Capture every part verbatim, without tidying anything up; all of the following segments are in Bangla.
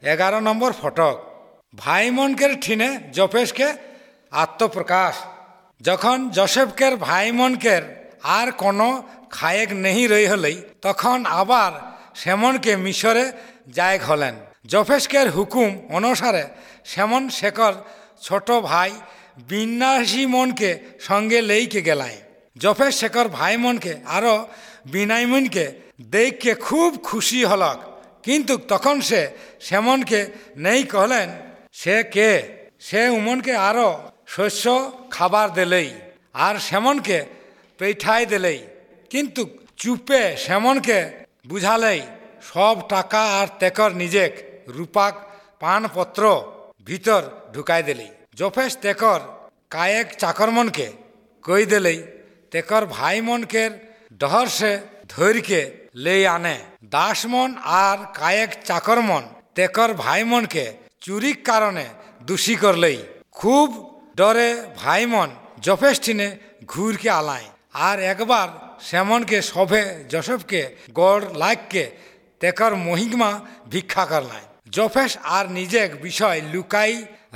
এগারো নম্বর ফটক ভাই মনকের ঠিনে জোফেসকে আত্মপ্রকাশ। যখন জোসেফকের ভাই মনকের আর কোনো খায়েক নেই রই হলেই তখন আবার সেমনকে মিশরে যায়ক হলেন। জোফেসকের হুকুম অনুসারে সেমন শেখর ছোট ভাই বিন্যাসী মনকে সঙ্গে লেইকে গেলায়। জোফেস শেখর ভাই মনকে আরও বিনাইমনকে দেখকে খুব খুশি হলক, কিন্তু তখন সে সেমনকে নেই কহলেন সে কে। সে উমনকে আরও শস্য খাবার দিলেই আর সেমনকে পেঠাই দিলেই, কিন্তু চুপে সেমনকে বুঝালেই সব টাকা আর তেকর নিজেক রূপাক পানপত্র ভিতর ঢুকাই দিলেই। জোফেস তেকর কায়েক চাকরমনকে কই দিলেই তেকর ভাই মনকের ডহর সে ধৈর্যকে লেই আনে। দাসমন আর কায়েক চাকরমন তেকর ভাই মনকে চুরির কারণে দোষী করলেই খুব ডরে ভাইমন জোফেস ঠিনে ঘুরকে আলায়। আর একবার সেমনকে সভে জোসেফকে গড় লাইককে তেকর মহিমা ভিক্ষা করলায়। জোফেস আর নিজেক বিষয় লুকাই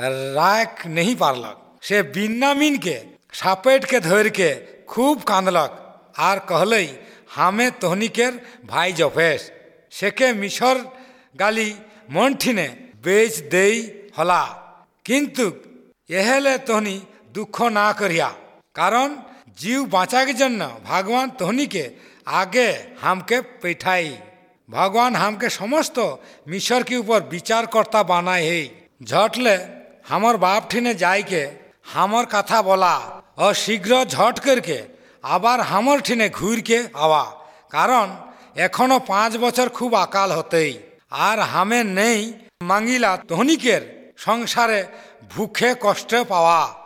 রাখ নেই পারলক। সে বিন্যামিনকে সাপেটকে ধৈরকে খুব কাঁদলক আর कहलई হামে তহনিকের ভাই জোফেস। সেকে মিশর গালি মনঠিনে বেচ দেই হলা, কিন্তু এহেলে তহনি দুঃখ না করিয়া, কারণ जीव बाँचा के जন্য भगवान तोहनी के आगे हमके पैठाई। भगवान हमके समस्त मिशर के ऊपर विचार करता बनाए है। झटले हमर बाप ठीने जाय के हमर कथा बोला और शीघ्र झट करके आबार हमर ठीने घूर के आवा, कारण एखनो पाँच बছর खूब अकाल होतेई আর हमें नहीं मांगिला तोहनी के संसारे भूखे कष्ट पावा।